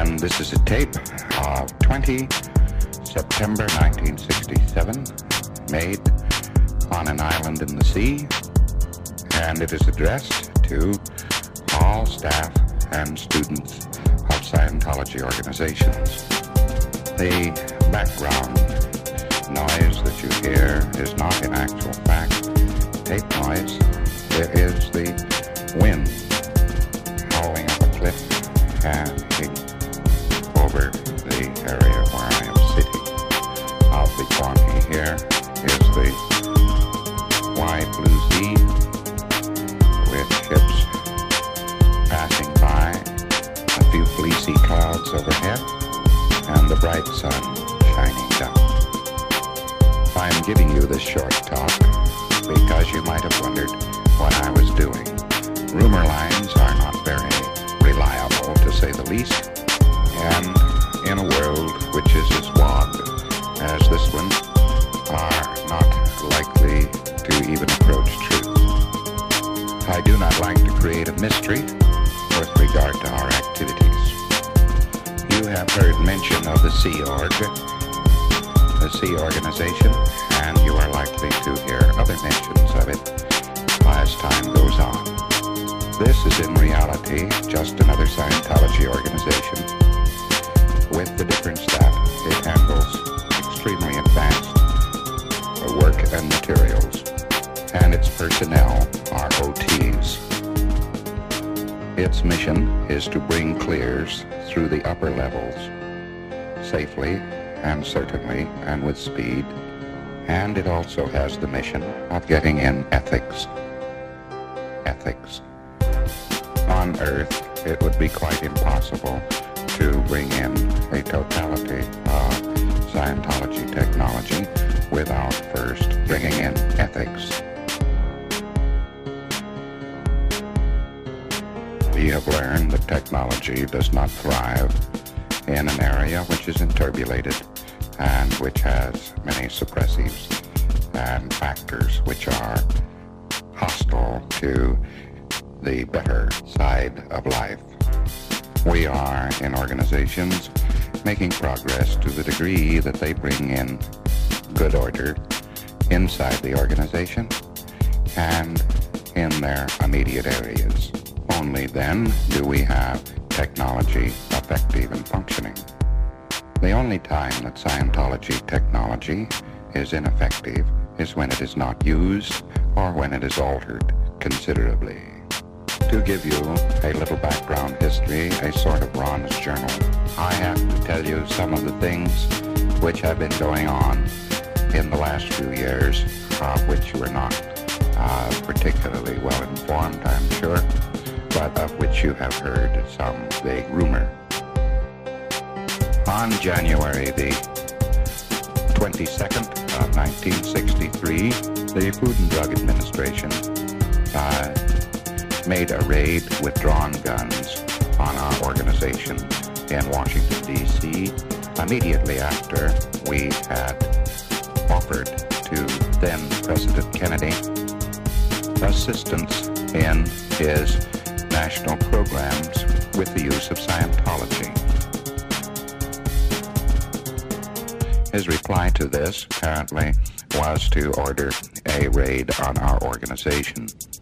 And this is a tape of 20 September 1967, made on an island in the sea, and it is addressed to all staff and students of Scientology organizations. The background noise that you hear is not in actual fact tape noise. It is the wind howling up a cliff and over the area where I am sitting. Out before me here is the wide blue sea with ships passing by, a few fleecy clouds overhead, and the bright sun shining down. I'm giving you this short talk because you might have wondered what I was doing. Rumor lines are not very reliable, to say the least, and in a world which is as wogged as this one, are not likely to even approach truth. I do not like to create a mystery with regard to our activities. You have heard mention of the Sea Org, the Sea Organization, and you are likely to hear other mentions of it as time goes on. This is in reality just another Scientology organization with the different staff. It handles extremely advanced work and materials, and its personnel are OTs. Its mission is to bring clears through the upper levels safely and certainly and with speed, and it also has the mission of getting in ethics. Ethics. On Earth, it would be quite impossible to bring in a totality of Scientology technology without first bringing in ethics. We have learned that technology does not thrive in an area which is enturbulated and which has many suppressives and factors which are hostile to the better side of life. We are, in organizations, making progress to the degree that they bring in good order inside the organization and in their immediate areas. Only then do we have technology effective and functioning. The only time that Scientology technology is ineffective is when it is not used or when it is altered considerably. To give you a little background history, a sort of Ron's journal, I have to tell you some of the things which have been going on in the last few years, of which you are not particularly well informed, I'm sure, but of which you have heard some vague rumor. On January the 22nd of 1963, the Food and Drug Administration made a raid with drawn guns on our organization in Washington, D.C. immediately after we had offered to then President Kennedy assistance in his national programs with the use of Scientology. His reply to this, apparently, was to order a raid on our organization.